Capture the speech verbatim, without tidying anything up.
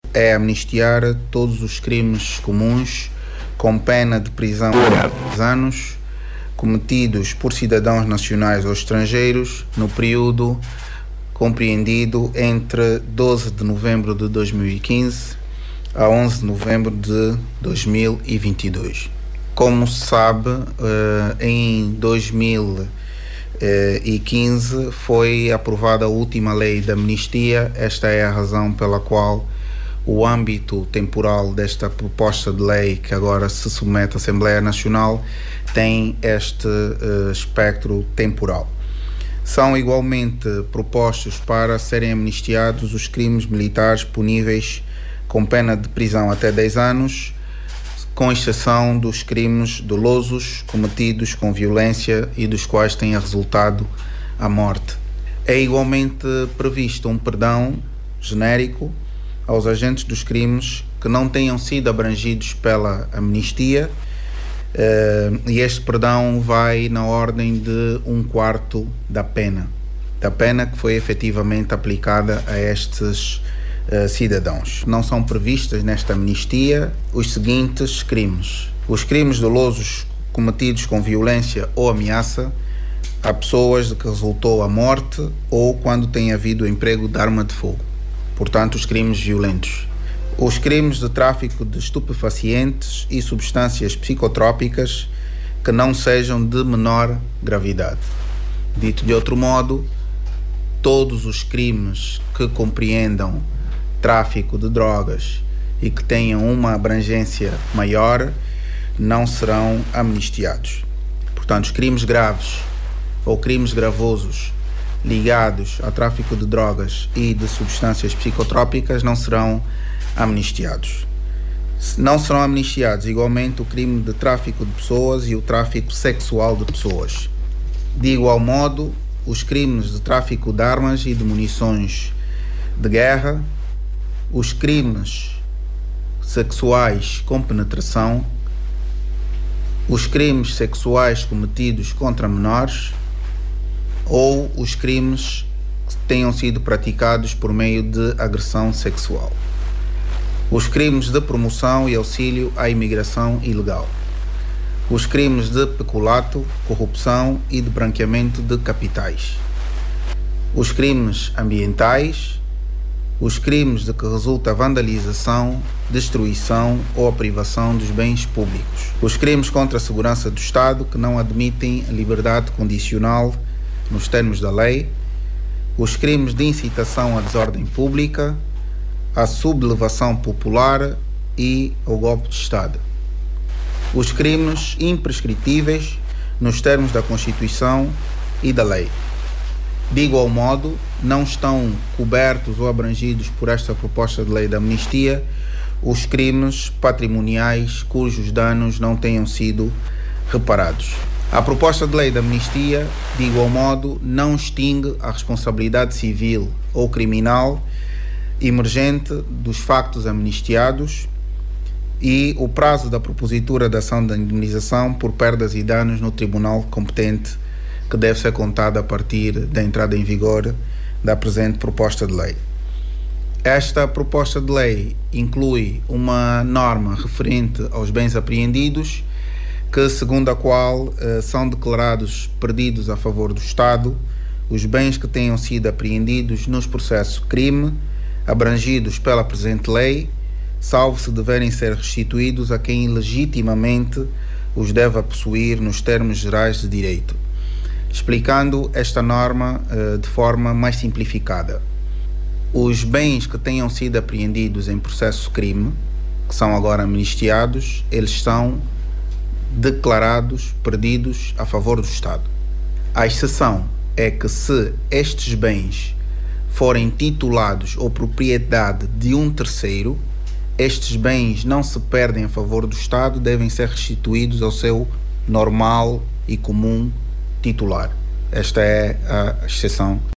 é amnistiar todos os crimes comuns com pena de prisão de dez anos cometidos por cidadãos nacionais ou estrangeiros no período compreendido entre doze de novembro de dois mil e quinze a onze de novembro de dois mil e vinte e dois. Como se sabe, em dois mil e quinze foi aprovada a última lei da amnistia. Esta é a razão pela qual o âmbito temporal desta proposta de lei que agora se submete à Assembleia Nacional tem este uh, espectro temporal. São igualmente propostos para serem amnistiados os crimes militares puníveis com pena de prisão até dez anos, com exceção dos crimes dolosos cometidos com violência e dos quais tenha resultado a morte. É igualmente previsto um perdão genérico aos agentes dos crimes que não tenham sido abrangidos pela amnistia, uh, e este perdão vai na ordem de um quarto da pena, da pena que foi efetivamente aplicada a estes uh, cidadãos. Não são previstas nesta amnistia os seguintes crimes: os crimes dolosos cometidos com violência ou ameaça a pessoas de que resultou a morte ou quando tem havido emprego de arma de fogo, portanto os crimes violentos. Os crimes de tráfico de estupefacientes e substâncias psicotrópicas que não sejam de menor gravidade. Dito de outro modo, todos os crimes que compreendam tráfico de drogas e que tenham uma abrangência maior não serão amnistiados. Portanto, os crimes graves ou crimes gravosos ligados ao tráfico de drogas e de substâncias psicotrópicas não serão amnistiados. Não serão amnistiados igualmente o crime de tráfico de pessoas e o tráfico sexual de pessoas. De igual modo, os crimes de tráfico de armas e de munições de guerra, os crimes sexuais com penetração, os crimes sexuais cometidos contra menores ou os crimes que tenham sido praticados por meio de agressão sexual. Os crimes de promoção e auxílio à imigração ilegal. Os crimes de peculato, corrupção e de branqueamento de capitais. Os crimes ambientais. Os crimes de que resulta a vandalização, destruição ou a privação dos bens públicos. Os crimes contra a segurança do Estado que não admitem a liberdade condicional nos termos da lei. Os crimes de incitação à desordem pública, à sublevação popular e ao golpe de Estado. Os crimes imprescritíveis nos termos da Constituição e da lei. De igual modo, não estão cobertos ou abrangidos por esta proposta de lei da amnistia os crimes patrimoniais cujos danos não tenham sido reparados. A proposta de lei da amnistia, de igual modo, não extingue a responsabilidade civil ou criminal emergente dos factos amnistiados e o prazo da propositura da ação de indemnização por perdas e danos no tribunal competente, que deve ser contado a partir da entrada em vigor da presente proposta de lei. Esta proposta de lei inclui uma norma referente aos bens apreendidos, que, segundo a qual eh, são declarados perdidos a favor do Estado os bens que tenham sido apreendidos nos processos crime abrangidos pela presente lei, salvo se deverem ser restituídos a quem legitimamente os deva possuir nos termos gerais de direito. Explicando esta norma uh, de forma mais simplificada. Os bens que tenham sido apreendidos em processo crime, que são agora amnistiados, eles são declarados perdidos a favor do Estado. A exceção é que se estes bens forem titulados ou propriedade de um terceiro, estes bens não se perdem a favor do Estado, devem ser restituídos ao seu normal e comum titular. Esta é a exceção.